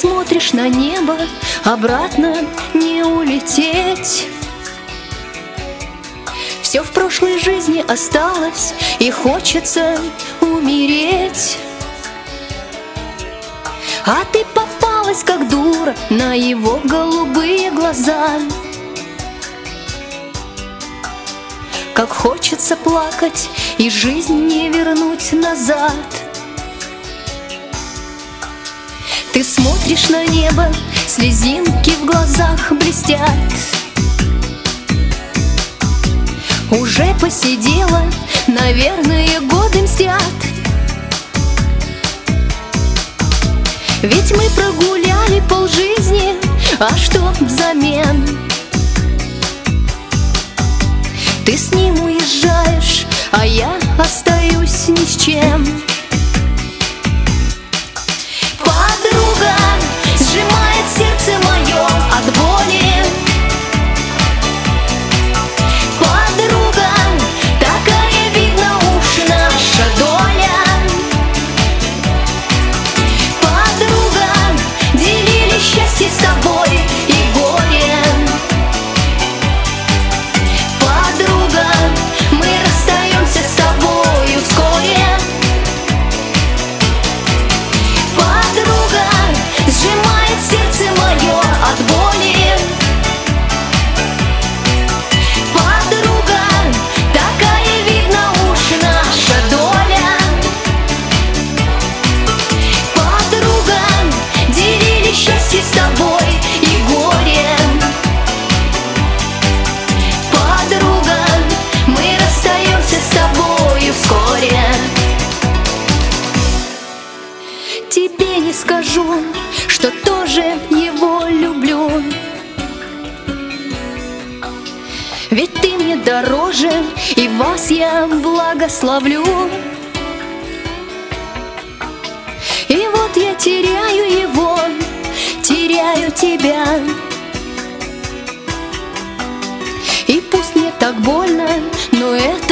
смотришь на небо, обратно не улететь. Все в прошлой жизни осталось, и хочется умереть. А ты попалась, как дура, на его голубые глаза. Как хочется плакать и жизнь не вернуть назад. Ты смотришь на небо, слезинки в глазах блестят. Уже посидела, наверное, годы мстят. Ведь мы прогуляли полжизни, а что взамен? Ты с ним уезжаешь, а я остаюсь ни с чем. Подруга сжимает сердце мое от боли. Подруга, такая, видно уж наша доля. Подруга, делили счастье с тобой и горе. Подруга, мы расстаемся с тобою вскоре. Подруга сжимает сердце мое от боли. Подруга, такая, видно уж наша доля. Подруга, делили счастье с тобой и горе. Подруга, мы расстаемся с тобою вскоре. Тебе не скажу, что тоже его люблю. Ведь ты мне дороже, и вас я благословлю. И вот я теряю его, теряю тебя. И пусть мне так больно, но это